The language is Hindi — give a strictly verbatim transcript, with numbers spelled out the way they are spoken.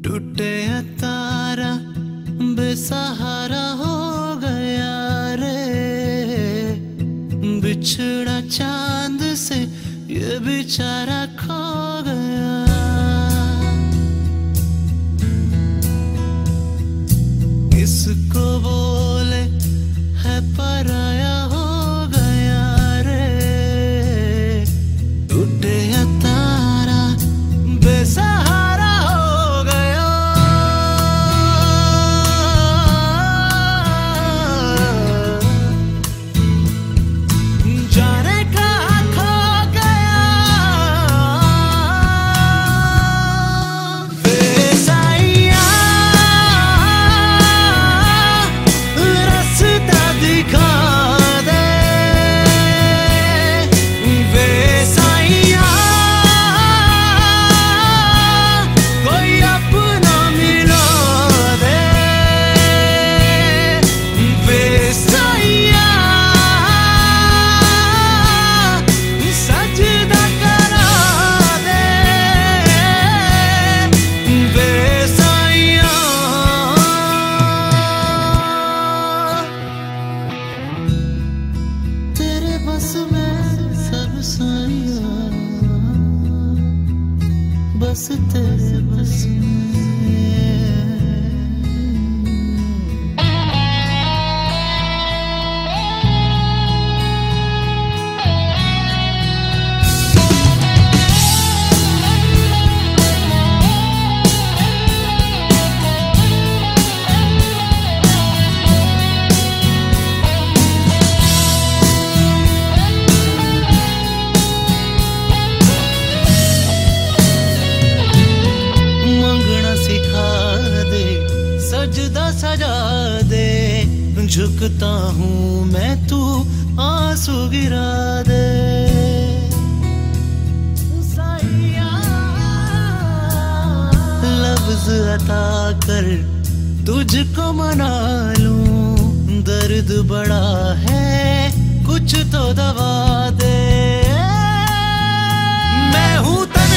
टूटे तारा बेसहारा हो गया रे, बिछड़ा चांद से ये बेचारा खो गया। किसको बोले है पराया हो गया रे, टूटे तारा बेसहारा हो गया। जाने कहाँ खो गया बेसाइया, रास्ता दिखा दे बेसाइया, कोई अपना मिला दे बेसाइया, सजदा करा दे बेसाइया। तेरे बस में सब साइया, बस तेरे बस में। मंगना सिखा दे, सजदा सजा दे, झुकता हूँ मैं तू आंसू गिरा दे साइया, लफ्ज अता कर तुझको मना लूं, दर्द बड़ा है कुछ तो दवा दे। मैं हूँ